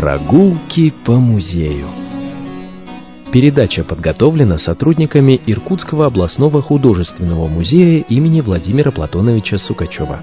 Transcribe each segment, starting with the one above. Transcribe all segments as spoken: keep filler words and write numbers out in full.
Прогулки по музею. Передача подготовлена сотрудниками Иркутского областного художественного музея имени Владимира Платоновича Сукачева.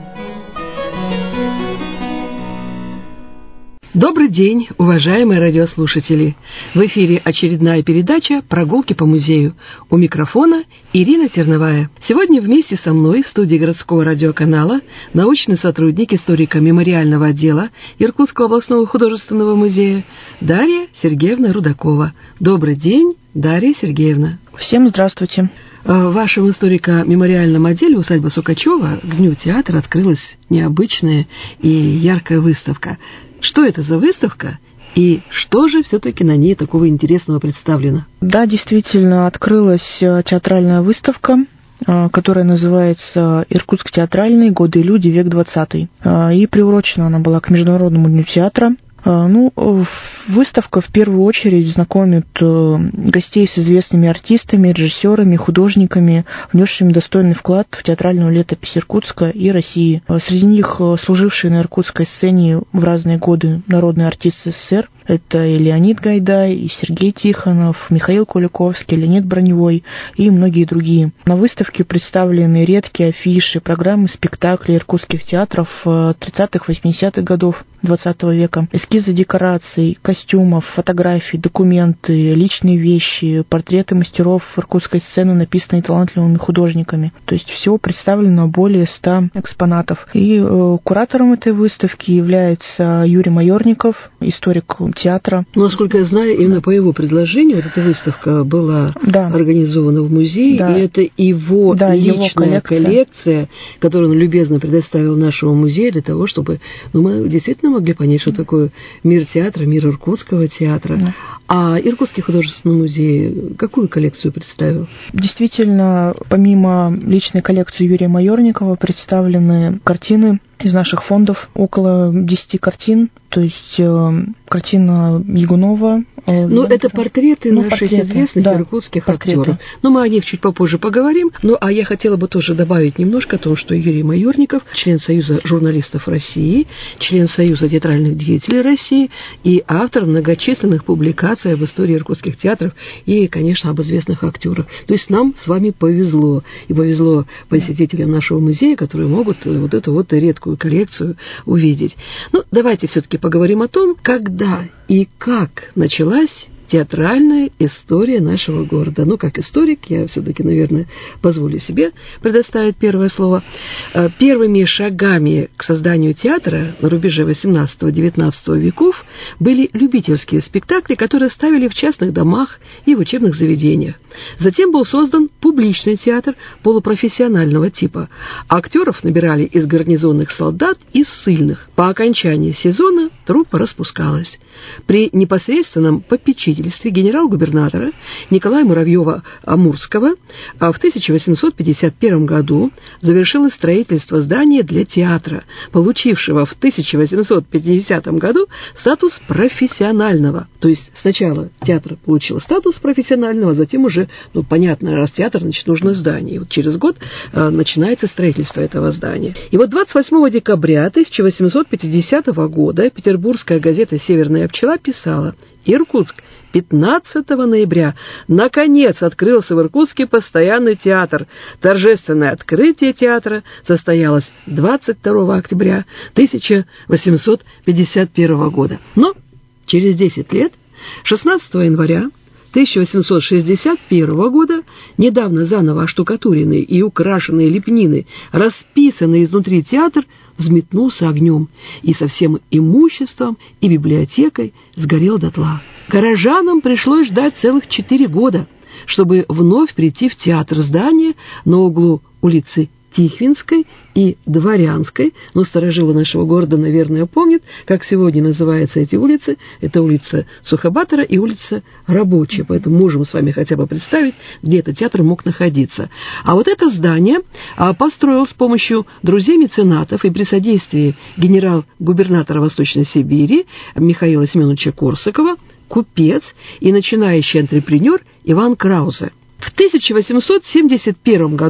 Добрый день, уважаемые радиослушатели! В эфире очередная передача «Прогулки по музею». У микрофона Ирина Терновая. Сегодня вместе со мной в студии городского радиоканала научный сотрудник историко-мемориального отдела Иркутского областного художественного музея Дарья Сергеевна Рудакова. Добрый день, Дарья Сергеевна. Всем здравствуйте. В вашем историко-мемориальном отделе усадьбы Сукачева к Дню театра открылась необычная и яркая выставка. Что это за выставка и что же все-таки на ней такого интересного представлено? Да, действительно, открылась театральная выставка, которая называется «Иркутск театральный. Годы и люди. Век двадцатый». И приурочена она была к Международному дню театра. Ну, выставка в первую очередь знакомит гостей с известными артистами, режиссерами, художниками, внесшими достойный вклад в театральную летопись Иркутска и России. Среди них служившие на иркутской сцене в разные годы народные артисты СССР. Это и Леонид Гайдай, и Сергей Тихонов, Михаил Куликовский, Леонид Броневой и многие другие. На выставке представлены редкие афиши, программы спектаклей иркутских театров тридцатых-восьмидесятых годов двадцатого века, эскизы декораций, костюмов, фотографий, документы, личные вещи, портреты мастеров иркутской сцены, написанные талантливыми художниками. То есть всего представлено более ста экспонатов. И э, куратором этой выставки является Юрий Майорников, историк театра. Ну, насколько я знаю, именно по его предложению вот эта выставка была да. организована в музее, да. и это его да, личная его коллекция. коллекция, которую он любезно предоставил нашему музею для того, чтобы ну, мы действительно могли понять, что такое мир театра, мир иркутского театра. Да. А Иркутский художественный музей какую коллекцию представил? Действительно, помимо личной коллекции Юрия Майорникова представлены картины из наших фондов, около десяти картин, то есть э, картина Ягунова. Э, ну, это портреты ну, наших портреты, известных да, иркутских портреты. актеров. Но мы о них чуть попозже поговорим. Ну, а я хотела бы тоже добавить немножко о том, что Юрий Майорников, член Союза журналистов России, член Союза театральных деятелей России и автор многочисленных публикаций об истории иркутских театров и, конечно, об известных актерах. То есть нам с вами повезло. И повезло посетителям нашего музея, которые могут вот эту вот редкую коллекцию увидеть. Ну, давайте все-таки поговорим о том, когда и как началась театральная история нашего города. Ну, как историк, я все-таки, наверное, позволю себе предоставить первое слово. Первыми шагами к созданию театра на рубеже восемнадцатого-девятнадцатого веков были любительские спектакли, которые ставили в частных домах и в учебных заведениях. Затем был создан публичный театр полупрофессионального типа. Актеров набирали из гарнизонных солдат и ссыльных. По окончании сезона труппа распускалась. При непосредственном попечительстве генерал-губернатора Николая Муравьева-Амурского в тысяча восемьсот пятьдесят первом году завершилось строительство здания для театра, получившего в тысяча восемьсот пятидесятом году статус профессионального. То есть сначала театр получил статус профессионального, а затем уже, ну, понятно, раз театр, значит, нужно здание. И вот через год э, начинается строительство этого здания. И вот двадцать восьмого декабря тысяча восемьсот пятидесятого года петербургская газета «Северная пчела» писала: «Иркутск, пятнадцатого ноября наконец открылся в Иркутске постоянный театр. Торжественное открытие театра состоялось двадцать второго октября тысяча восемьсот пятьдесят первого года. Но через десять лет, шестнадцатого января тысяча восемьсот шестьдесят первого года, недавно заново оштукатуренный и украшенный лепнины, расписанный изнутри театр, взметнулся огнем и со всем имуществом и библиотекой сгорел дотла. Горожанам пришлось ждать целых четыре года, чтобы вновь прийти в театр. Здания на углу улицы Тихвинской и Дворянской, но старожилы нашего города, наверное, помнят, как сегодня называются эти улицы. Это улица Сухобатора и улица Рабочая, поэтому можем с вами хотя бы представить, где этот театр мог находиться. А вот это здание построил с помощью друзей-меценатов и при содействии генерал-губернатора Восточной Сибири Михаила Семеновича Корсакова купец и начинающий антрепренер Иван Краузе. В тысяча восемьсот семьдесят первом году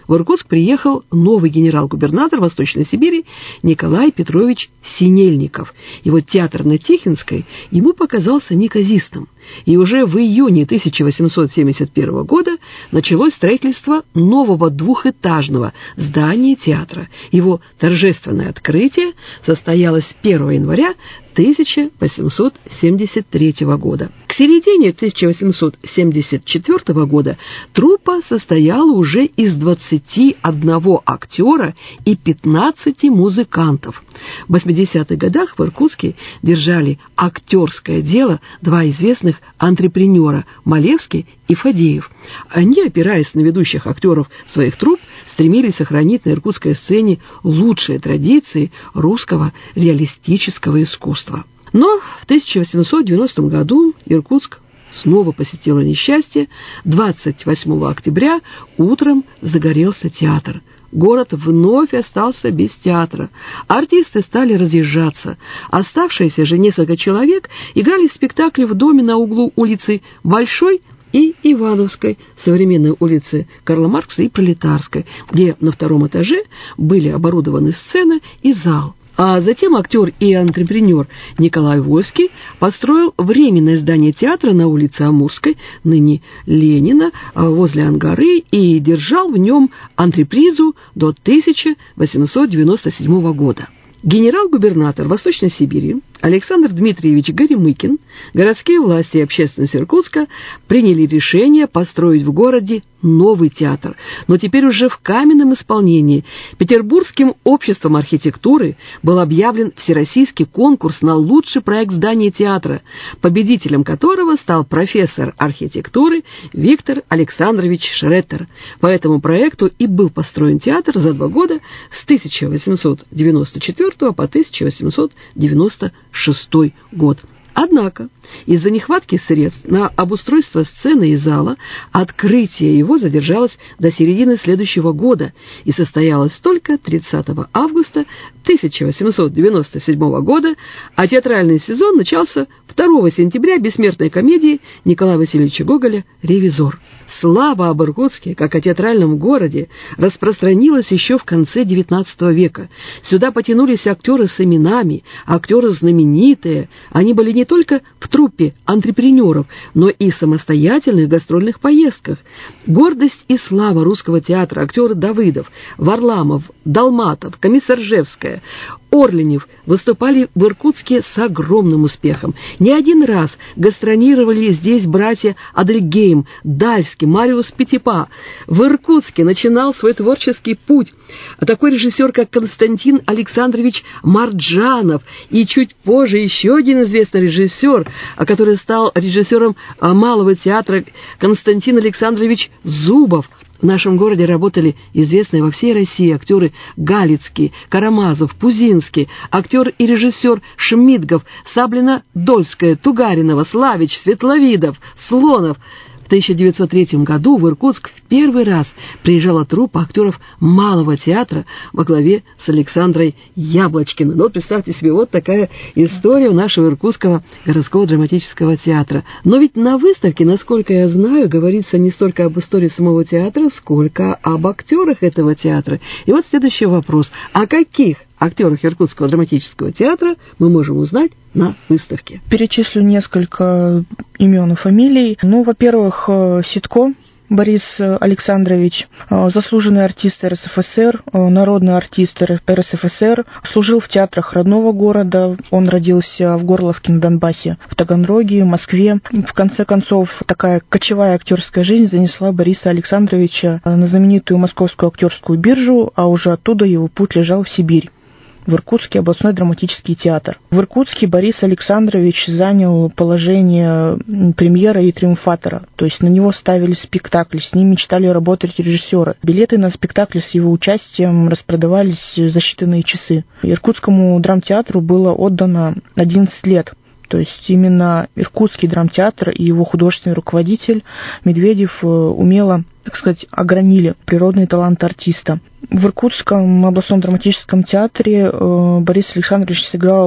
в Иркутск приехал новый генерал-губернатор Восточной Сибири Николай Петрович Синельников. И вот театр на Тихвинской ему показался неказистым. И уже в июне тысяча восемьсот семьдесят первого года началось строительство нового двухэтажного здания театра. Его торжественное открытие состоялось первого января тысяча восемьсот семьдесят третьего года. К середине тысяча восемьсот семьдесят четвертого года труппа состояла уже из двадцати одного актера и пятнадцати музыкантов. В восьмидесятых годах в Иркутске держали актерское дело два известных антрепренера Малевский и Фадеев. Они, опираясь на ведущих актеров своих трупп, стремились сохранить на иркутской сцене лучшие традиции русского реалистического искусства. Но в тысяча восемьсот девяностом году Иркутск снова посетило несчастье. двадцать восьмого октября утром загорелся театр. Город вновь остался без театра. Артисты стали разъезжаться. Оставшиеся же несколько человек играли спектакли в доме на углу улицы Большой и Ивановской, современной улицы Карла Маркса и Пролетарской, где на втором этаже были оборудованы сцена и зал. А затем актер и антрепренер Николай Вольский построил временное здание театра на улице Амурской, ныне Ленина, возле Ангары, и держал в нем антрепризу до тысяча восемьсот девяносто седьмого года. Генерал-губернатор Восточной Сибири Александр Дмитриевич Горемыкин, городские власти и общественность Иркутска приняли решение построить в городе новый театр, но теперь уже в каменном исполнении. Петербургским обществом архитектуры был объявлен всероссийский конкурс на лучший проект здания театра, победителем которого стал профессор архитектуры Виктор Александрович Шреттер. По этому проекту и был построен театр за два года с тысяча восемьсот девяносто четвёртого по тысяча восемьсот девяносто шестой год. Однако из-за нехватки средств на обустройство сцены и зала открытие его задержалось до середины следующего года и состоялось только тридцатого августа тысяча восемьсот девяносто седьмого года, а театральный сезон начался второго сентября бессмертной комедии Николая Васильевича Гоголя «Ревизор». Слава об Иркутске, как о театральном городе, распространилась еще в конце девятнадцатого века. Сюда потянулись актеры с именами, актеры знаменитые. Они были не только в труппе антрепренеров, но и в самостоятельных гастрольных поездках. Гордость и слава русского театра актеры Давыдов, Варламов, Долматов, Комиссаржевская, Орленев выступали в Иркутске с огромным успехом. Не один раз гастролировали здесь братья Адельгейм, Дальский, Мариус Петипа. В Иркутске начинал свой творческий путь такой режиссер, как Константин Александрович Марджанов, и чуть позже еще один известный режиссер, который стал режиссером Малого театра, Константин Александрович Зубов. В нашем городе работали известные во всей России актеры Галицкий, Карамазов, Пузинский, актер и режиссер Шмидгов, Саблина-Дольская, Тугаринова, Славич, Светловидов, Слонов. В тысяча девятьсот третьем году в Иркутск в первый раз приезжала труппа актеров Малого театра во главе с Александрой Яблочкиной. Ну вот представьте себе, вот такая история у нашего Иркутского городского драматического театра. Но ведь на выставке, насколько я знаю, говорится не столько об истории самого театра, сколько об актерах этого театра. И вот следующий вопрос. О каких актерах Иркутского драматического театра мы можем узнать на выставке? Перечислю несколько имен и фамилий. Ну, во-первых, Ситко Борис Александрович, заслуженный артист эр эс эф эс эр, народный артист эр эс эф эс эр, служил в театрах родного города. Он родился в Горловке на Донбассе, в Таганроге, в Москве. В конце концов, такая кочевая актерская жизнь занесла Бориса Александровича на знаменитую московскую актерскую биржу, а уже оттуда его путь лежал в Сибирь, в Иркутский областной драматический театр. В Иркутске Борис Александрович занял положение премьера и триумфатора, то есть на него ставили спектакли, с ним мечтали работать режиссеры. Билеты на спектакли с его участием распродавались за считанные часы. Иркутскому драмтеатру было отдано одиннадцать лет. То есть именно Иркутский драмтеатр и его художественный руководитель Медведев умело, так сказать, огранили природный талант артиста. В Иркутском областном драматическом театре Борис Александрович сыграл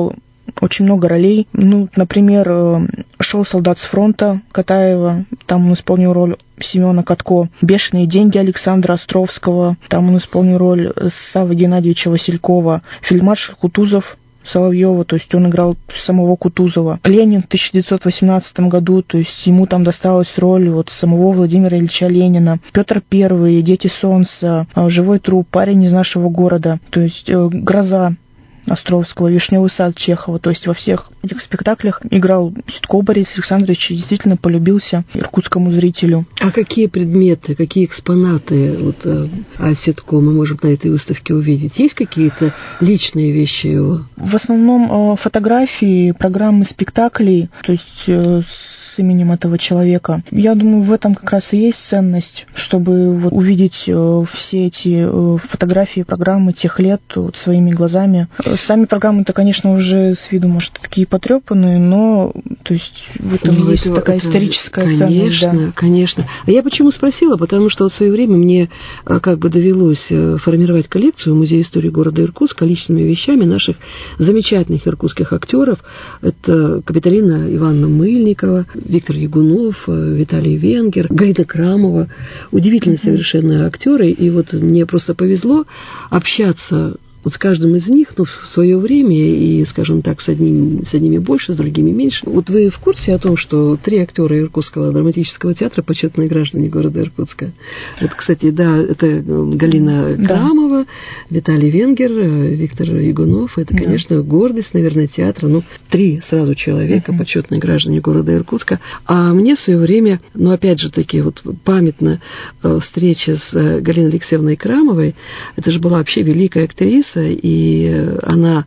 очень много ролей. Ну, например, «Шоу солдат с фронта» Катаева, там он исполнил роль Семена Катко. «Бешеные деньги» Александра Островского, там он исполнил роль Саввы Геннадьевича Василькова. «Фельдмаршал Кутузов» Соловьева, то есть он играл самого Кутузова. «Ленин» в тысяча девятьсот восемнадцатом году, то есть ему там досталась роль вот самого Владимира Ильича Ленина. «Петр Первый», «Дети солнца», «Живой труп», «Парень из нашего города», то есть «Гроза» Островского, «Вишневый сад» Чехова. То есть во всех этих спектаклях играл Ситко Борис Александрович и действительно полюбился иркутскому зрителю. А какие предметы, какие экспонаты вот, а Ситко мы можем на этой выставке увидеть? Есть какие-то личные вещи его? В основном фотографии, программы спектаклей, то есть с именем этого человека. Я думаю, в этом как раз и есть ценность, чтобы вот увидеть э, все эти э, фотографии, программы тех лет вот, своими глазами. Сами программы-то, конечно, уже с виду, может, такие потрепанные, но то есть в этом ну, есть это, такая это, историческая конечно, ценность. Конечно, да. конечно. А я почему спросила? Потому что в свое время мне как бы довелось формировать коллекцию в Музее истории города Иркутск количественными вещами наших замечательных иркутских актеров. Это Капиталина Ивановна Мыльникова, Виктор Ягунов, Виталий Венгер, Галина Крамова. Удивительные совершенно актеры. И вот мне просто повезло общаться вот с каждым из них, ну, в свое время, и, скажем так, с, одним, с одними больше, с другими меньше. Вот вы в курсе о том, что три актера Иркутского драматического театра почетные граждане города Иркутска? Вот, кстати, да, это Галина да. Крамова, Виталий Венгер, Виктор Ягунов. Это, конечно, да. гордость, наверное, театра. Ну, три сразу человека, uh-huh. почетные граждане города Иркутска. А мне в свое время, ну, опять же таки, вот памятно встреча с Галиной Алексеевной Крамовой. Это же была вообще великая актриса, и она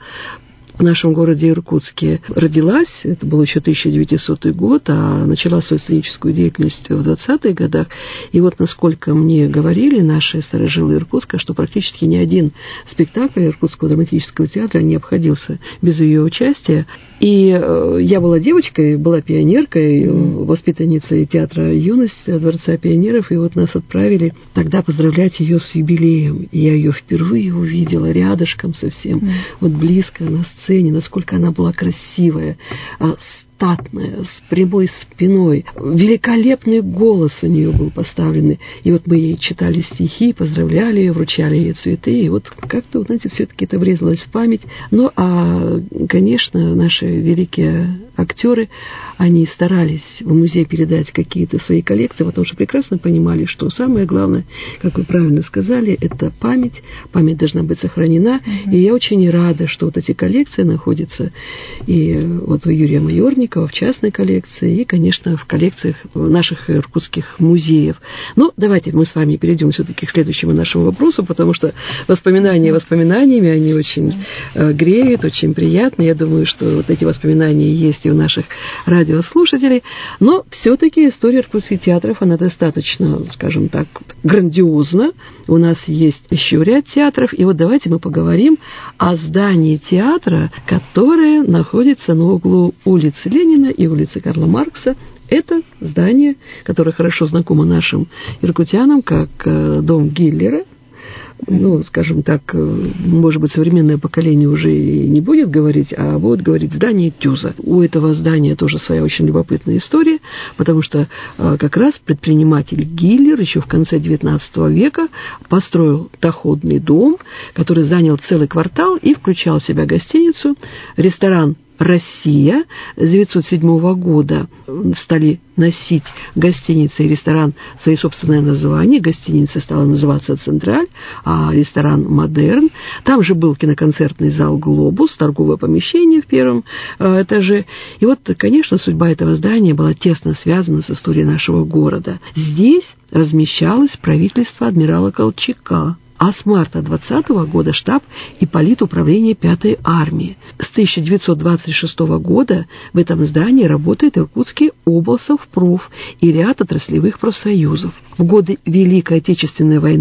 в нашем городе Иркутске родилась, это был еще тысяча девятисотый год, а начала свою сценическую деятельность в двадцатых годах. И вот насколько мне говорили наши старожилы Иркутска, что практически ни один спектакль Иркутского драматического театра не обходился без ее участия. И я была девочкой, была пионеркой, воспитанницей театра «Юность» Дворца пионеров, и вот нас отправили тогда поздравлять ее с юбилеем. И я ее впервые увидела рядышком совсем, mm. вот близко на сцене, насколько она была красивая, статная, с прямой спиной. Великолепный голос у нее был поставленный. И вот мы ей читали стихи, поздравляли ее, вручали ей цветы. И вот как-то, знаете, все-таки это врезалось в память. Ну, а, конечно, наши великие актеры, они старались в музей передать какие-то свои коллекции, потому что прекрасно понимали, что самое главное, как вы правильно сказали, это память. Память должна быть сохранена. Mm-hmm. И я очень рада, что вот эти коллекции находятся и вот у Юрия Майорника, в частной коллекции и, конечно, в коллекциях наших иркутских музеев. Ну, давайте мы с вами перейдем все-таки к следующему нашему вопросу, потому что воспоминания воспоминаниями, они очень э, греют, очень приятны. Я думаю, что вот эти воспоминания есть и у наших радиослушателей. Но все-таки история иркутских театров, она достаточно, скажем так, грандиозна. У нас есть еще ряд театров. И вот давайте мы поговорим о здании театра, которое находится на углу улицы Ленина и улицы Карла Маркса. Это здание, которое хорошо знакомо нашим иркутянам, как дом Гиллера. Ну, скажем так, может быть, современное поколение уже и не будет говорить, а будет говорить здание Тюза. У этого здания тоже своя очень любопытная история, потому что как раз предприниматель Гиллер еще в конце девятнадцатого века построил доходный дом, который занял целый квартал и включал в себя гостиницу, ресторан «Россия». С девятьсот седьмого года стали носить гостиница и ресторан свои собственные названия. Гостиница стала называться «Централь», а ресторан «Модерн». Там же был киноконцертный зал «Глобус», торговое помещение в первом э, этаже. И вот, конечно, судьба этого здания была тесно связана с историей нашего города. Здесь размещалось правительство адмирала Колчака. А с марта двадцатого года штаб и политуправление пятой армии. С тысяча девятьсот двадцать шестого года в этом здании работает Иркутский облсовпроф и ряд отраслевых профсоюзов. В годы Великой Отечественной войны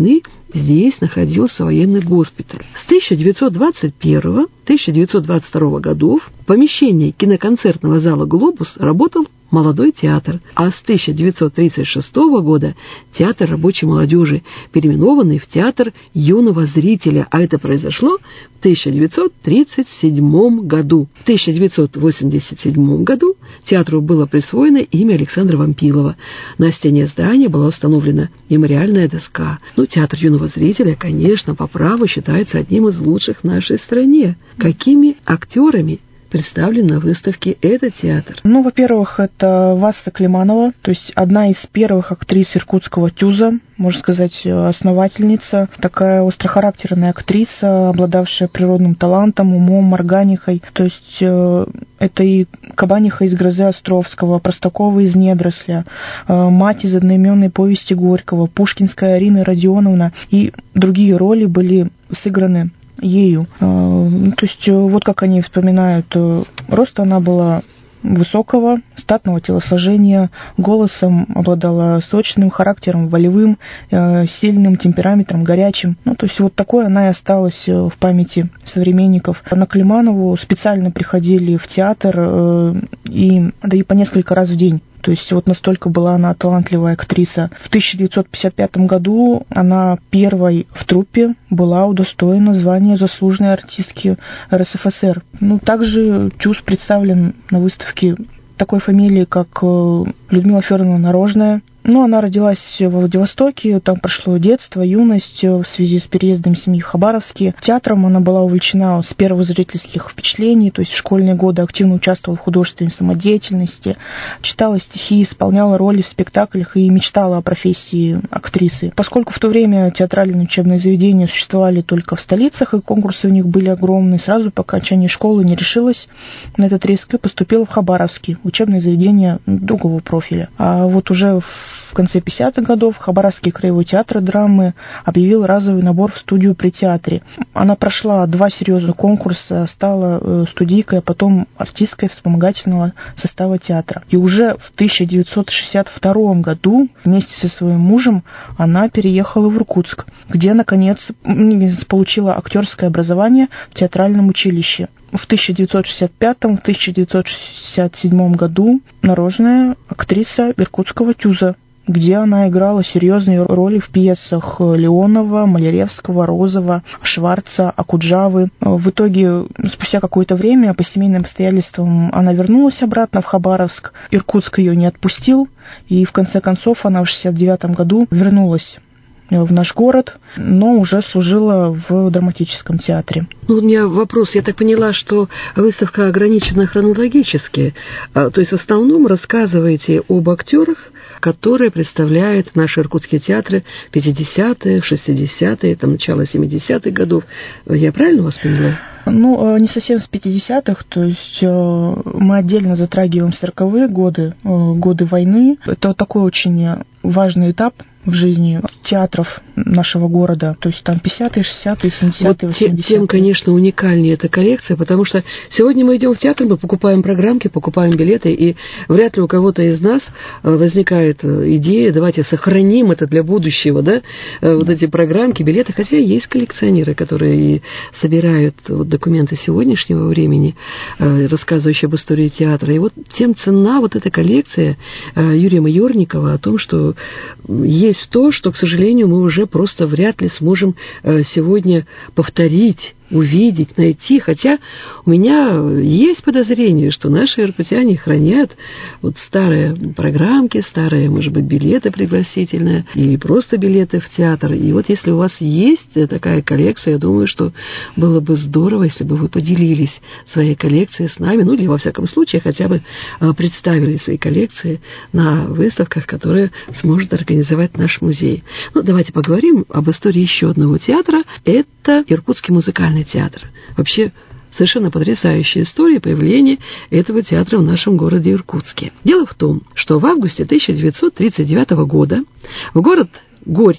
здесь находился военный госпиталь. С тысяча девятьсот двадцать первого по тысяча девятьсот двадцать второго годов в помещении киноконцертного зала «Глобус» работал молодой театр, а с тысяча девятьсот тридцать шестого года театр рабочей молодежи, переименованный в театр юного зрителя, а это произошло в тысяча девятьсот тридцать седьмом году. В тысяча девятьсот восемьдесят седьмом году театру было присвоено имя Александра Вампилова. На стене здания была установлена мемориальная доска. Ну, театр юного зрителя, конечно, по праву считается одним из лучших в нашей стране. Какими актерами представлен на выставке этот театр? Ну, во-первых, это Васа Климанова, то есть одна из первых актрис иркутского ТЮЗа, можно сказать, основательница, такая острохарактерная актриса, обладавшая природным талантом, умом, органикой. То есть э, это и Кабаниха из «Грозы Островского», Простакова из «Недоросля», э, мать из одноименной повести Горького, Пушкинская Арина Родионовна и другие роли были сыграны ею. То есть вот как они вспоминают, рост она была высокого, статного телосложения, голосом обладала сочным, характером волевым, сильным, темпераментом, горячим. Ну, то есть вот такое она и осталась в памяти современников. На Климанову специально приходили в театр, и, да и по несколько раз в день. То есть вот настолько была она талантливая актриса. В тысяча девятьсот пятьдесят пятом году она первой в труппе была удостоена звания заслуженной артистки эр эс эф эс эр. Ну, также ТЮЗ представлен на выставке такой фамилии, как Людмила Федоровна Нарожная. Ну, она родилась во Владивостоке, там прошло детство, юность в связи с переездом семьи в Хабаровске. Театром она была увлечена с первых зрительских впечатлений, то есть в школьные годы активно участвовала в художественной самодеятельности, читала стихи, исполняла роли в спектаклях и мечтала о профессии актрисы. Поскольку в то время театральные учебные заведения существовали только в столицах, и конкурсы у них были огромные, сразу по окончании школы не решилась на этот риск и поступила в Хабаровский, учебное заведение другого профиля. А вот уже в В конце пятидесятых годов Хабаровский краевой театр драмы объявил разовый набор в студию при театре. Она прошла два серьезных конкурса, стала студийкой, а потом артисткой вспомогательного состава театра. И уже в тысяча девятьсот шестьдесят втором году вместе со своим мужем она переехала в Иркутск, где, наконец, получила актерское образование в театральном училище. В тысяча девятьсот шестьдесят пятом — тысяча девятьсот шестьдесят седьмом году Нарожная актриса иркутского ТЮЗа, где она играла серьезные роли в пьесах Леонова, Маляревского, Розова, Шварца, Акуджавы. В итоге, спустя какое-то время, по семейным обстоятельствам, она вернулась обратно в Хабаровск. Иркутск ее не отпустил, и в конце концов она в шестьдесят девятом году вернулась в наш город, но уже служила в драматическом театре. Ну, у меня вопрос. Я так поняла, что выставка ограничена хронологически. То есть в основном рассказываете об актерах, которые представляют наши иркутские театры пятидесятые, шестидесятые, там, начало семидесятых годов. Я правильно вас поняла? Ну, не совсем с пятидесятых, то есть мы отдельно затрагиваем сороковые годы, годы войны. Это такой очень важный этап в жизни театров нашего города. То есть там пятидесятые, шестидесятые, семидесятые, восьмидесятые. Вот тем, конечно, уникальнее эта коллекция, потому что сегодня мы идем в театр, мы покупаем программки, покупаем билеты, и вряд ли у кого-то из нас возникает идея, давайте сохраним это для будущего, да, вот эти программки, билеты, хотя есть коллекционеры, которые и собирают вот документы сегодняшнего времени, рассказывающие об истории театра. И вот тем ценна вот эта коллекция Юрия Майорникова о том, что есть то, что, к сожалению, мы уже просто вряд ли сможем сегодня повторить, увидеть, найти. Хотя у меня есть подозрение, что наши иркутяне хранят вот старые программки, старые, может быть, билеты пригласительные или просто билеты в театр. И вот если у вас есть такая коллекция, я думаю, что было бы здорово, если бы вы поделились своей коллекцией с нами, ну или, во всяком случае, хотя бы представили свои коллекции на выставках, которые сможет организовать наш музей. Ну, давайте поговорим об истории еще одного театра. Это Иркутский музыкальный театр. Вообще, совершенно потрясающая история появления этого театра в нашем городе Иркутске. Дело в том, что в августе тысяча девятьсот тридцать девятого года в город Горький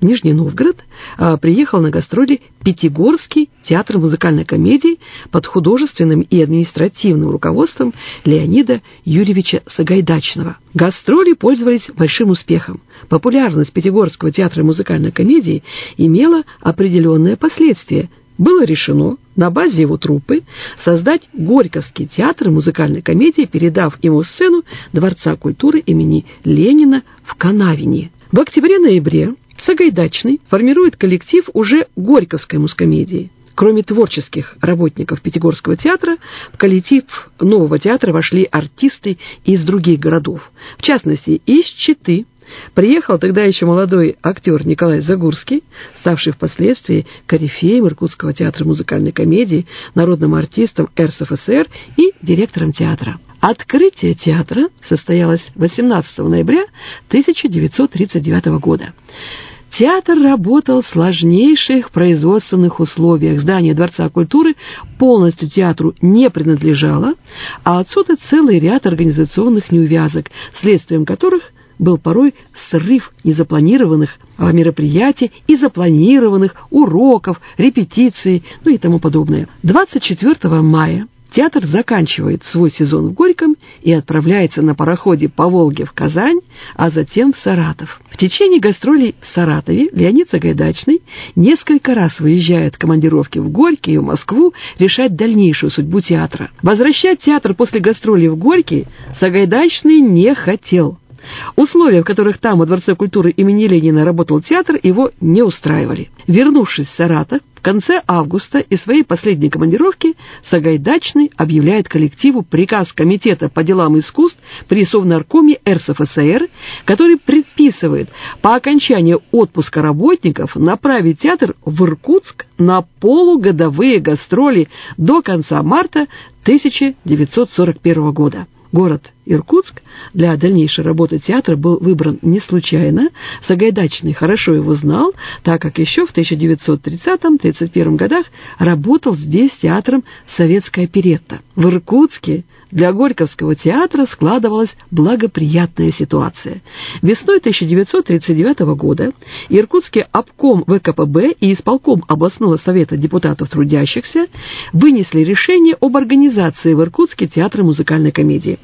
Нижний Новгород, приехал на гастроли Пятигорский театр музыкальной комедии под художественным и административным руководством Леонида Юрьевича Сагайдачного. Гастроли пользовались большим успехом. Популярность Пятигорского театра музыкальной комедии имела определенные последствия. Было решено на базе его труппы создать Горьковский театр музыкальной комедии, передав ему сцену Дворца культуры имени Ленина в Канавине. В октябре-ноябре Сагайдачный формирует коллектив уже Горьковской музкомедии. Кроме творческих работников Пятигорского театра, в коллектив нового театра вошли артисты из других городов. В частности, из Читы приехал тогда еще молодой актер Николай Загурский, ставший впоследствии корифеем Иркутского театра музыкальной комедии, народным артистом эр эс эф эс эр и директором театра. Открытие театра состоялось восемнадцатого ноября тысяча девятьсот тридцать девятого года. Театр работал в сложнейших производственных условиях. Здание Дворца культуры полностью театру не принадлежало, а отсюда целый ряд организационных неувязок, следствием которых был порой срыв незапланированных мероприятий и запланированных уроков, репетиций, ну и тому подобное. двадцать четвёртого мая театр заканчивает свой сезон в Горьком и отправляется на пароходе по Волге в Казань, а затем в Саратов. В течение гастролей в Саратове Леонид Сагайдачный несколько раз выезжает в командировки в Горький и в Москву решать дальнейшую судьбу театра. Возвращать театр после гастролей в Горький Сагайдачный не хотел. Условия, в которых там, во Дворце культуры имени Ленина, работал театр, его не устраивали. Вернувшись в Саратов, в конце августа из своей последней командировки Сагайдачный объявляет коллективу приказ Комитета по делам искусств при Совнаркоме эр эс эф эс эр, который предписывает по окончании отпуска работников направить театр в Иркутск на полугодовые гастроли до конца марта тысяча девятьсот сорок первого года. Город Иркутск для дальнейшей работы театра был выбран не случайно. Сагайдачный хорошо его знал, так как еще в тысяча девятьсот тридцатом — тридцать первом годах работал здесь театром «Советская оперетта». В Иркутске для Горьковского театра складывалась благоприятная ситуация. Весной тысяча девятьсот тридцать девятого года Иркутский обком вэ ка пэ бэ и исполком областного совета депутатов трудящихся вынесли решение об организации в Иркутске театра музыкальной комедии.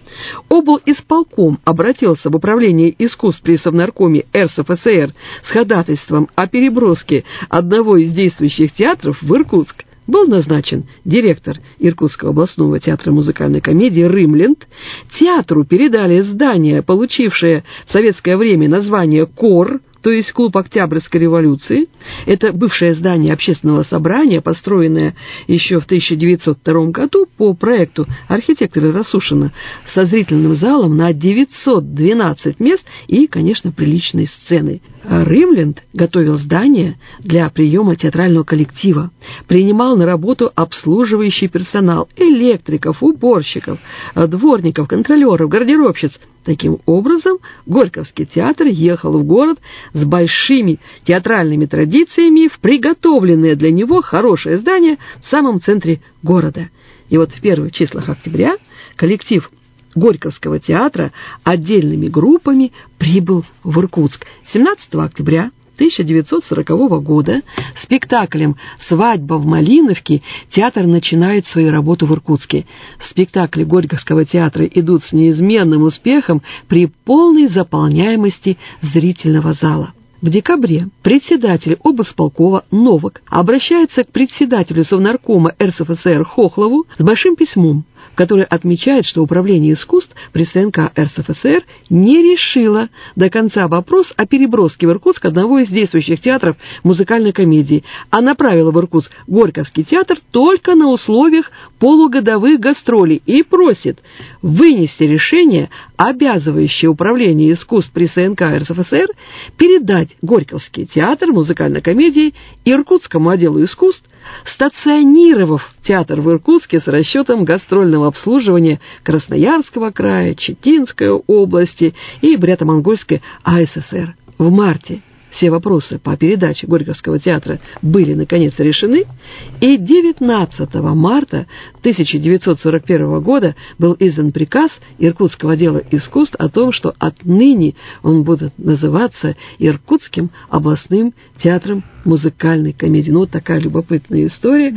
Облисполком обратился в Управление искусств при Совнаркоме эр эс эф эс эр с ходатайством о переброске одного из действующих театров в Иркутск. Был назначен директор Иркутского областного театра музыкальной комедии Рымленд. Театру передали здание, получившее в советское время название «Кор», то есть клуб Октябрьской революции. Это бывшее здание общественного собрания, построенное еще в тысяча девятьсот втором году по проекту архитектора Рассушина, со зрительным залом на девятьсот двенадцать мест и, конечно, приличной сценой. Рымленд готовил здание для приема театрального коллектива, принимал на работу обслуживающий персонал, электриков, уборщиков, дворников, контролеров, гардеробщиц. Таким образом, Горьковский театр ехал в город с большими театральными традициями в приготовленное для него хорошее здание в самом центре города. И вот в первых числах октября коллектив Горьковского театра отдельными группами прибыл в Иркутск. семнадцатого октября тысяча девятьсот сорокового года спектаклем «Свадьба в Малиновке» театр начинает свою работу в Иркутске. Спектакли Горьковского театра идут с неизменным успехом при полной заполняемости зрительного зала. В декабре председатель облисполкома Новак обращается к председателю Совнаркома эр эс эф эс эр Хохлову с большим письмом, который отмечает, что Управление искусств при эс эн ка эр эс эф эс эр не решило до конца вопрос о переброске в Иркутск одного из действующих театров музыкальной комедии, а направило в Иркутск Горьковский театр только на условиях полугодовых гастролей и просит вынести решение, обязывающее Управление искусств при эс эн ка эр эс эф эс эр передать Горьковский театр музыкальной комедии Иркутскому отделу искусств, стационировав театр в Иркутске с расчетом гастрольного обслуживания Красноярского края, Читинской области и Бурято-Монгольской а эс эс эр. В марте все вопросы по передаче Горьковского театра были, наконец, решены, и девятнадцатого марта тысяча девятьсот сорок первого года был издан приказ Иркутского отдела искусств о том, что отныне он будет называться Иркутским областным театром музыкальной комедии. Ну, вот такая любопытная история.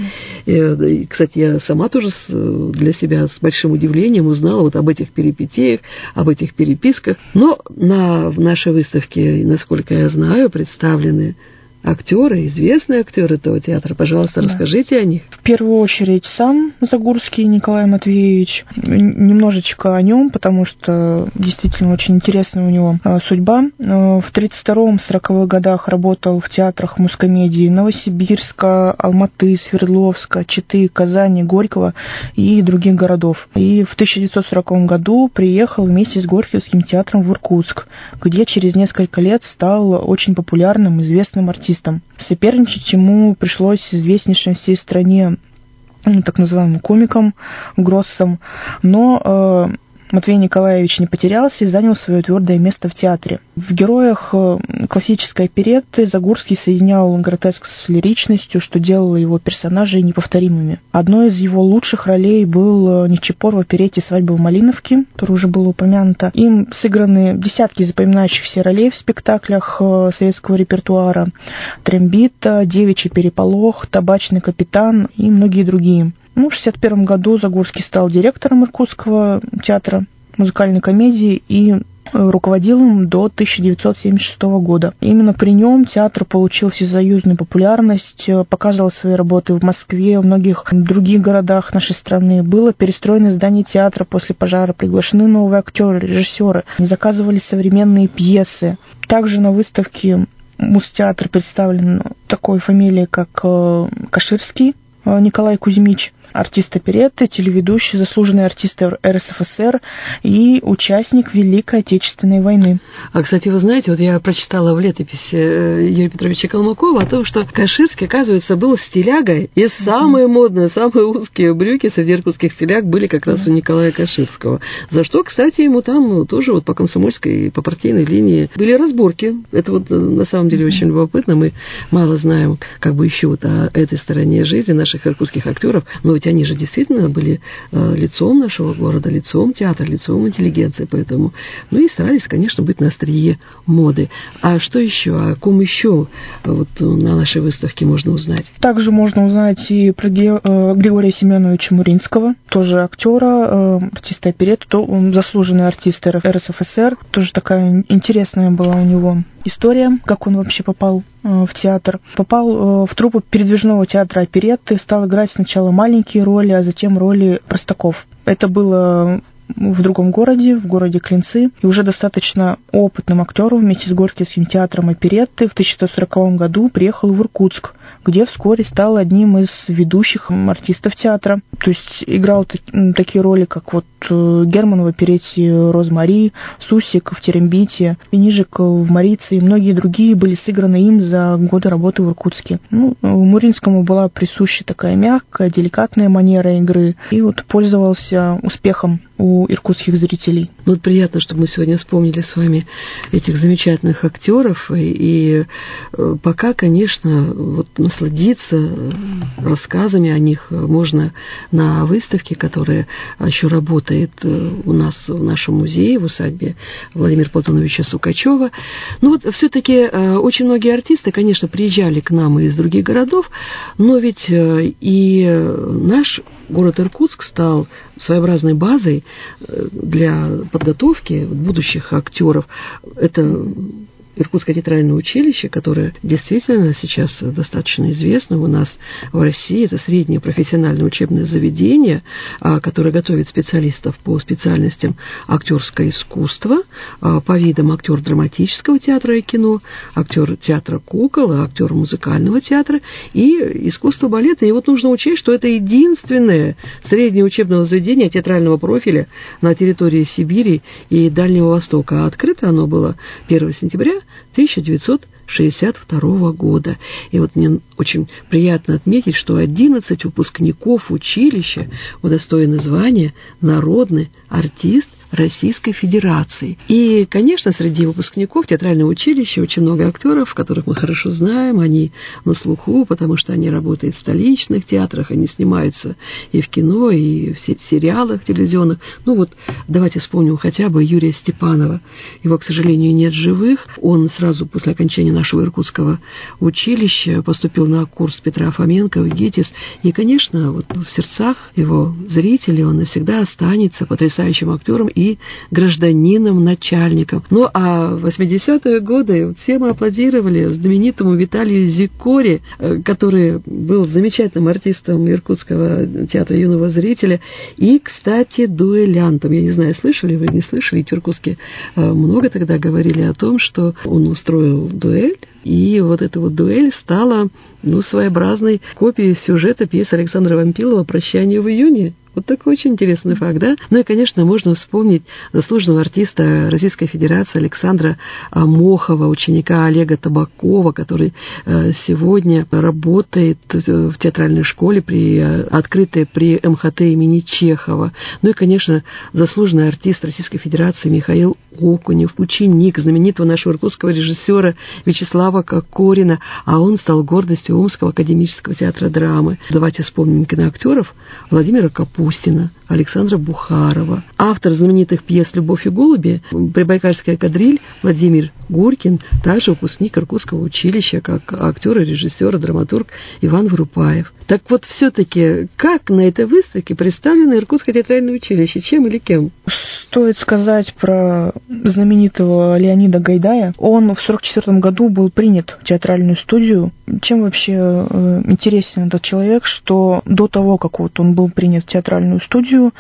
И, кстати, я сама тоже для себя с большим удивлением узнала вот об этих перипетиях, об этих переписках. Но на в нашей выставке, насколько я знаю, представлены актеры, известные актеры этого театра. Пожалуйста, да. Расскажите о них. В первую очередь сам Загурский Николай Матвеевич. Немножечко о нем, потому что действительно очень интересная у него судьба. В тридцать втором — сороковых годах работал в театрах мускомедии Новосибирска, Алматы, Свердловска, Читы, Казани, Горького и других городов. И в тысяча девятьсот сороковом году приехал вместе с Горьковским театром в Иркутск, где через несколько лет стал очень популярным, известным артистом. Соперничать ему пришлось известнейшим всей стране, ну, так называемым комиком Гроссом, но э, Матвей Николаевич не потерялся и занял свое твердое место в театре. В героях классической оперетты Загурский соединял гротеск с лиричностью, что делало его персонажей неповторимыми. Одной из его лучших ролей был Ничипор в оперетте «Свадьба в Малиновке», которая уже была упомянута. Им сыграны десятки запоминающихся ролей в спектаклях советского репертуара: «Трембита», «Девичий переполох», «Табачный капитан» и многие другие. Ну, в шестьдесят первом году Загурский стал директором Иркутского театра музыкальной комедии и руководил им до тысяча девятьсот семьдесят шестого года. Именно при нем театр получил всесоюзную популярность, показывал свои работы в Москве, в многих других городах нашей страны. Было перестроено здание театра после пожара, приглашены новые актеры, режиссеры, заказывали современные пьесы. Также на выставке Мустеатр представлен такой фамилией, как Каширский Николай Кузьмич, артист оперетты, телеведущий, заслуженный артист эр эс эф эс эр и участник Великой Отечественной войны. А, кстати, вы знаете, вот я прочитала в летописи Юрия Петровича Калмыкова о том, что Каширский, оказывается, был стилягой, и mm-hmm. самые модные, самые узкие брюки среди иркутских стиляг были как раз mm-hmm. у Николая Каширского. За что, кстати, ему там тоже вот по комсомольской, по партийной линии были разборки. Это вот на самом деле mm-hmm. очень любопытно. Мы мало знаем как бы еще вот о этой стороне жизни наших иркутских актеров, но ведь они же действительно были э, лицом нашего города, лицом театра, лицом интеллигенции, поэтому, ну и старались, конечно, быть на острие моды. А что еще, о ком еще вот на нашей выставке можно узнать? Также можно узнать и про Григория Семеновича Муринского, тоже актера, э, артиста оперетты, то он заслуженный артист эр эс эф эс эр, тоже такая интересная была у него история, как он вообще попал в театр. Попал в труппу передвижного театра оперетты, стал играть сначала маленькие роли, а затем роли простаков. Это было в другом городе, в городе Клинцы, и уже достаточно опытным актером вместе с Горьковским театром оперетты в тысяча девятьсот сороковом году приехал в Иркутск, где вскоре стал одним из ведущих артистов театра. То есть играл такие роли, как вот Герман в оперете «Розмари», Сусик в «Терембите», Пенижик в «Марице» и многие другие были сыграны им за годы работы в Иркутске. Ну, Муринскому была присуща такая мягкая, деликатная манера игры, и вот пользовался успехом у иркутских зрителей. Ну, вот приятно, что мы сегодня вспомнили с вами этих замечательных актеров, и, и пока, конечно, вот насладиться рассказами о них можно на выставке, которая еще работает у нас в нашем музее, в усадьбе Владимира Платоновича Сукачева. Ну вот все-таки очень многие артисты, конечно, приезжали к нам из других городов, но ведь и наш город Иркутск стал своеобразной базой для подготовки будущих актеров. Это Иркутское театральное училище, которое действительно сейчас достаточно известно у нас в России. Это среднее профессиональное учебное заведение, которое готовит специалистов по специальностям актерское искусство, по видам актер драматического театра и кино, актер театра кукол, актер музыкального театра и искусство балета. И вот нужно учесть, что это единственное среднее учебное заведение театрального профиля на территории Сибири и Дальнего Востока. А открыто оно было первого сентября тысяча девятьсот шестьдесят второго года. И вот мне очень приятно отметить, что одиннадцать выпускников училища удостоены звания «Народный артист Российской Федерации. И, конечно, среди выпускников театрального училища очень много актеров, которых мы хорошо знаем, они на слуху, потому что они работают в столичных театрах, они снимаются и в кино, и в сериалах телевизионных. Ну вот, давайте вспомним хотя бы Юрия Степанова. Его, к сожалению, нет живых. Он сразу после окончания нашего иркутского училища поступил на курс Петра Фоменко в ГИТИС. И, конечно, вот в сердцах его зрителей он навсегда останется потрясающим актером и гражданином-начальником. Ну, а в восьмидесятые годы все мы аплодировали знаменитому Виталию Зикоре, который был замечательным артистом Иркутского театра юного зрителя и, кстати, дуэлянтом. Я не знаю, слышали вы, не слышали, ведь в Иркутске много тогда говорили о том, что он устроил дуэль, и вот эта вот дуэль стала, ну, своеобразной копией сюжета пьесы Александра Вампилова «Прощание в июне». Вот такой очень интересный факт, да? Ну и, конечно, можно вспомнить заслуженного артиста Российской Федерации Александра Мохова, ученика Олега Табакова, который сегодня работает в театральной школе, при, открытой при эм ха тэ имени Чехова. Ну и, конечно, заслуженный артист Российской Федерации Михаил Окунев, ученик знаменитого нашего иркутского режиссера Вячеслава Кокорина, а он стал гордостью Омского академического театра драмы. Давайте вспомним киноактеров Владимира Капустина, Александра Бухарова. Автор знаменитых пьес «Любовь и голуби», «Прибайкальская кадриль» Владимир Гуркин, также выпускник Иркутского училища, как актер и режиссер, и драматург Иван Вырупаев. Так вот, все-таки, как на этой выставке представлено Иркутское театральное училище? Чем или кем? Стоит сказать про знаменитого Леонида Гайдая. Он в сорок четвёртом году был принят в театральную студию. Чем вообще интересен этот человек, что до того, как вот он был принят в театральную студию,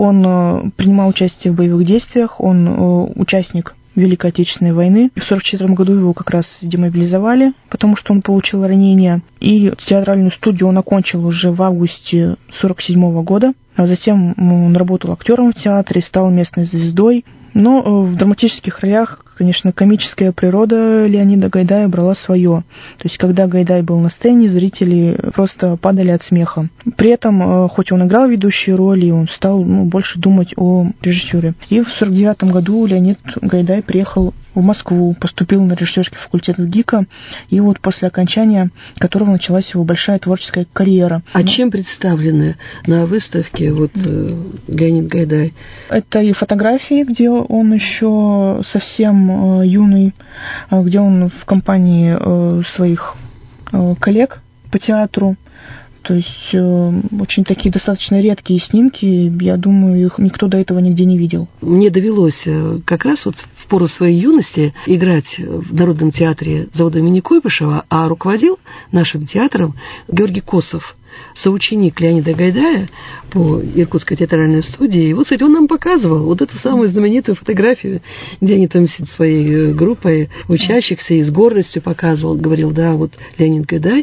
он принимал участие в боевых действиях, он участник Великой Отечественной войны. В сорок четвёртом году его как раз демобилизовали, потому что он получил ранение. И театральную студию он окончил уже в августе сорок седьмого года. А затем он работал актером в театре, стал местной звездой. Но в драматических ролях, конечно, комическая природа Леонида Гайдая брала свое. То есть, когда Гайдай был на сцене, зрители просто падали от смеха. При этом, хоть он играл ведущие роли, он стал ну, больше думать о режиссере. И в сорок девятом году Леонид Гайдай приехал в Москву, поступил на режиссерский факультет ГИКа, и вот после окончания которого началась его большая творческая карьера. А ну, чем представлены на выставке вот, э, Леонид Гайдай? Это и фотографии, где он еще совсем э, юный, где он в компании э, своих э, коллег по театру. То есть э, очень такие достаточно редкие снимки, я думаю, их никто до этого нигде не видел. Мне довелось э, как раз вот в пору своей юности играть в Народном театре завода имени Куйбышева, а руководил нашим театром Георгий Косов, соученик Леонида Гайдая по Иркутской театральной студии. И вот, кстати, он нам показывал вот эту самую знаменитую фотографию, где они там сидят своей группой учащихся и с гордостью показывал, говорил, да, вот Леонид Гайдай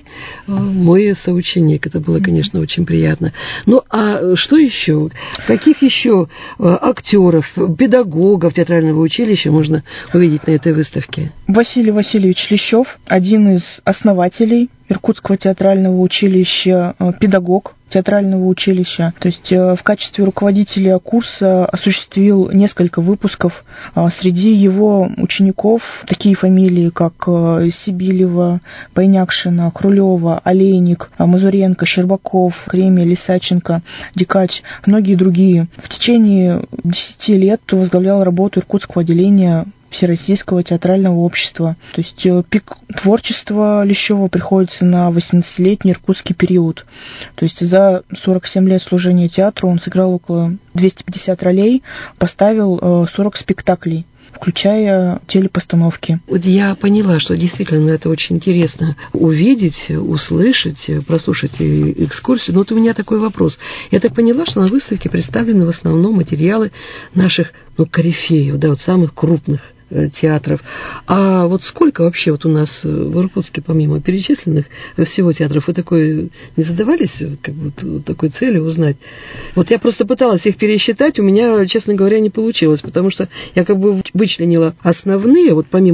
мой соученик. Это было, конечно, очень приятно. Ну, а что еще? Каких еще актеров, педагогов театрального училища можно увидеть на этой выставке? Василий Васильевич Лещев, один из основателей Иркутского театрального училища, педагог театрального училища. То есть в качестве руководителя курса осуществил несколько выпусков. Среди его учеников такие фамилии, как Сибилева, Пайнякшина, Крулева, Олейник, Мазуренко, Щербаков, Кремя, Лисаченко, Дикач, многие другие. В течение десяти лет возглавлял работу Иркутского отделения Всероссийского театрального общества. То есть пик творчества Лещева приходится на восемнадцатилетний иркутский период. То есть за сорок семь лет служения театру он сыграл около двухсот пятидесяти ролей, поставил сорок спектаклей, включая телепостановки. Вот я поняла, что действительно это очень интересно увидеть, услышать, прослушать экскурсию. Но вот у меня такой вопрос. Я так поняла, что на выставке представлены в основном материалы наших, ну, корифеев, да, вот самых крупных театров. А вот сколько вообще вот у нас в Иркутске, помимо перечисленных всего театров, вы такой не задавались как бы, вот, такой целью узнать? Вот я просто пыталась их пересчитать, у меня, честно говоря, не получилось, потому что я как бы вычленила основные, вот помимо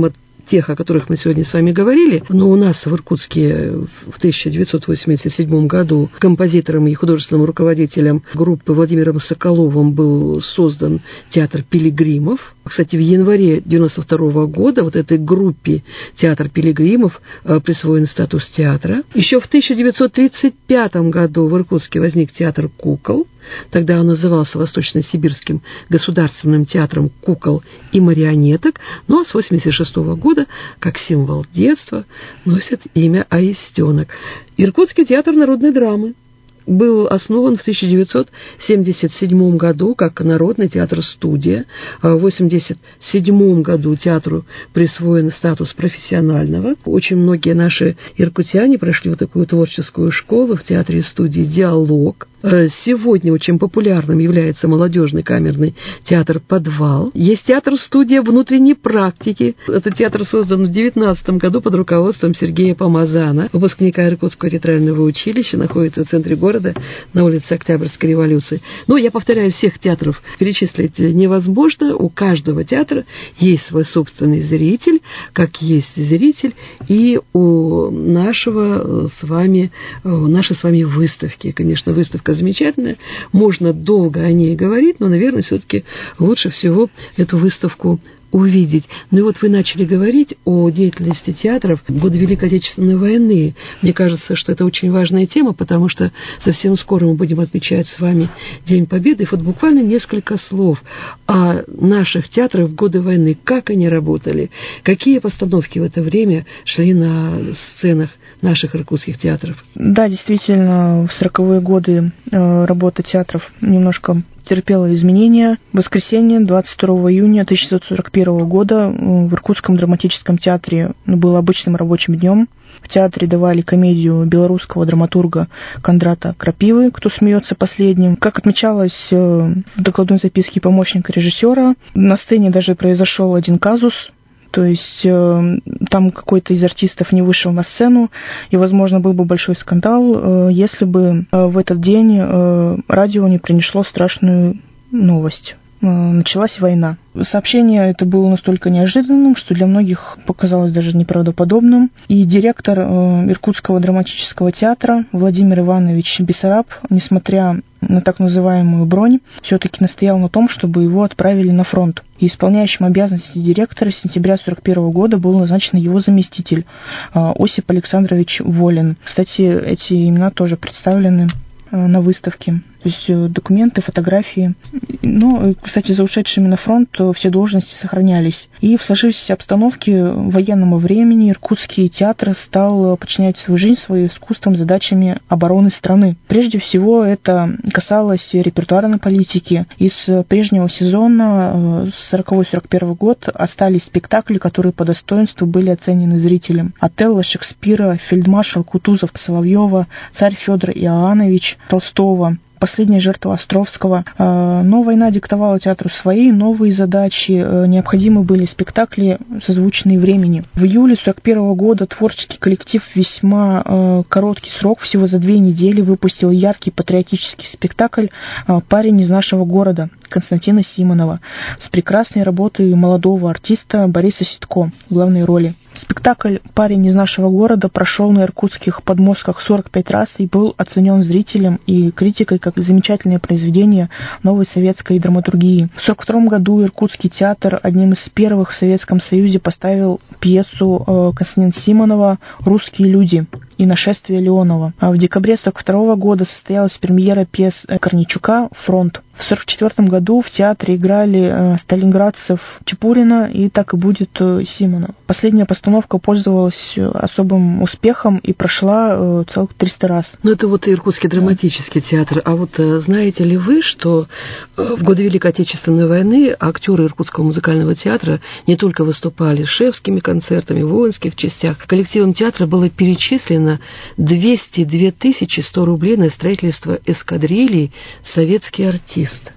тех, о которых мы сегодня с вами говорили, но у нас в Иркутске в тысяча девятьсот восемьдесят седьмом году композитором и художественным руководителем группы Владимиром Соколовым был создан театр «Пилигримов». Кстати, в январе девяносто второго года вот этой группе «Театр Пилигримов» присвоен статус театра. Еще в тысяча девятьсот тридцать пятом году в Иркутске возник театр «Кукол». Тогда он назывался Восточно-Сибирским государственным театром кукол и марионеток, но с восемьдесят шестого года, как символ детства, носит имя Аистенок. Иркутский театр народной драмы был основан в тысяча девятьсот семьдесят седьмом году как Народный театр-студия. В восемьдесят седьмом году театру присвоен статус профессионального. Очень многие наши иркутяне прошли вот такую творческую школу в театре-студии «Диалог». Сегодня очень популярным является молодежный камерный театр «Подвал». Есть театр-студия внутренней практики. Этот театр создан в девятнадцатом году под руководством Сергея Помазана, выпускника Иркутского театрального училища, находится в центре города, на улице Октябрьской революции. Но, я повторяю, всех театров перечислить невозможно. У каждого театра есть свой собственный зритель, как есть зритель и у нашего с вами, у нашей с вами выставки. Конечно, выставка замечательная, можно долго о ней говорить, но, наверное, все-таки лучше всего эту выставку увидеть. Ну и вот вы начали говорить о деятельности театров в годы Великой Отечественной войны. Мне кажется, что это очень важная тема, потому что совсем скоро мы будем отмечать с вами День Победы. И вот буквально несколько слов о наших театрах в годы войны, как они работали, какие постановки в это время шли на сценах наших иркутских театров. Да, действительно, в сороковые годы э, работа театров немножко терпела изменения. В воскресенье, двадцать второго июня тысяча девятьсот сорок первого года, в Иркутском драматическом театре был обычным рабочим днем. В театре давали комедию белорусского драматурга Кондрата Крапивы «Кто смеется последним». Как отмечалось в докладной записке помощника режиссера, на сцене даже произошел один казус. То есть э, там какой-то из артистов не вышел на сцену, и, возможно, был бы большой скандал, э, если бы э, в этот день э, радио не принесло страшную новость. Э, началась война. Сообщение это было настолько неожиданным, что для многих показалось даже неправдоподобным. И директор э, Иркутского драматического театра Владимир Иванович Бессараб, несмотря на так называемую бронь, все-таки настоял на том, чтобы его отправили на фронт. И исполняющим обязанности директора с сентября сорок первого года был назначен его заместитель Осип Александрович Волин. Кстати, эти имена тоже представлены на выставке. То есть документы, фотографии. Но, кстати, за ушедшими на фронт все должности сохранялись. И в сложившейся обстановке военного времени Иркутский театр стал подчинять свою жизнь своим искусством, задачами обороны страны. Прежде всего, это касалось репертуарной политики. Из прежнего сезона, сороковой сорок первый год, остались спектакли, которые по достоинству были оценены зрителям. Отелло Шекспира, Фельдмаршал Кутузов Соловьева, Царь Федор Иоаннович Толстого, Последняя жертва Островского. Но война диктовала театру свои новые задачи. Необходимы были спектакли, созвучные времени. В июле сорок первого года творческий коллектив в весьма короткий срок, всего за две недели, выпустил яркий патриотический спектакль «Парень из нашего города» Константина Симонова с прекрасной работой молодого артиста Бориса Ситко в главной роли. Спектакль «Парень из нашего города» прошел на иркутских подмостках сорок пять раз и был оценен зрителем и критикой как замечательное произведение новой советской драматургии. В сорок втором году Иркутский театр одним из первых в Советском Союзе поставил пьесу Константина Симонова «Русские люди» и «Нашествие Леонова». А в декабре сорок второго года состоялась премьера пьес Корнейчука «Фронт». В сорок четвертом году в театре играли сталинградцев Чепурина и «Так и будет» Симонов. Последняя постановка пользовалась особым успехом и прошла целых триста раз. Ну, это вот Иркутский драматический театр. А вот знаете ли вы, что в годы Великой Отечественной войны актеры Иркутского музыкального театра не только выступали с шефскими концертами в воинских частях, коллективом театра было перечислено двести две тысячи сто рублей на строительство эскадрильи «Советский артист».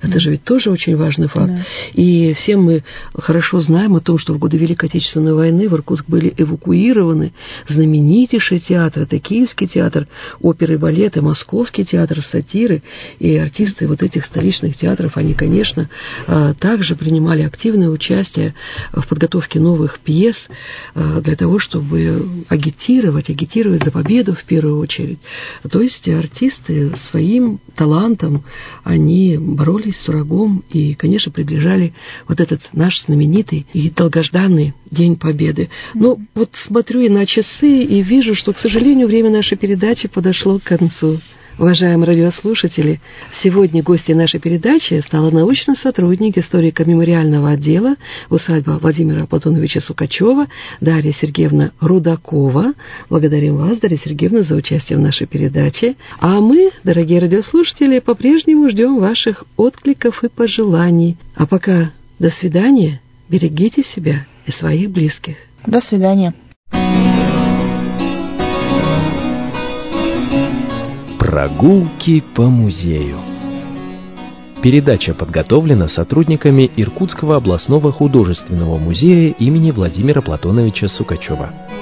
Это же ведь тоже очень важный факт. Да. И все мы хорошо знаем о том, что в годы Великой Отечественной войны в Иркутск были эвакуированы знаменитейшие театры. Это Киевский театр оперы и балета, Московский театр сатиры. И артисты вот этих столичных театров, они, конечно, также принимали активное участие в подготовке новых пьес для того, чтобы агитировать, агитировать за победу в первую очередь. То есть артисты своим талантом, они боролись с врагом и, конечно, приближали вот этот наш знаменитый и долгожданный День Победы. Ну, вот смотрю и на часы и вижу, что, к сожалению, время нашей передачи подошло к концу. Уважаемые радиослушатели, сегодня гостьей нашей передачи стала научный сотрудник историко-мемориального отдела усадьба Владимира Платоновича Сукачева Дарья Сергеевна Рудакова. Благодарим вас, Дарья Сергеевна, за участие в нашей передаче. А мы, дорогие радиослушатели, по-прежнему ждем ваших откликов и пожеланий. А пока до свидания, берегите себя и своих близких. До свидания. Прогулки по музею. Передача подготовлена сотрудниками Иркутского областного художественного музея имени Владимира Платоновича Сукачева.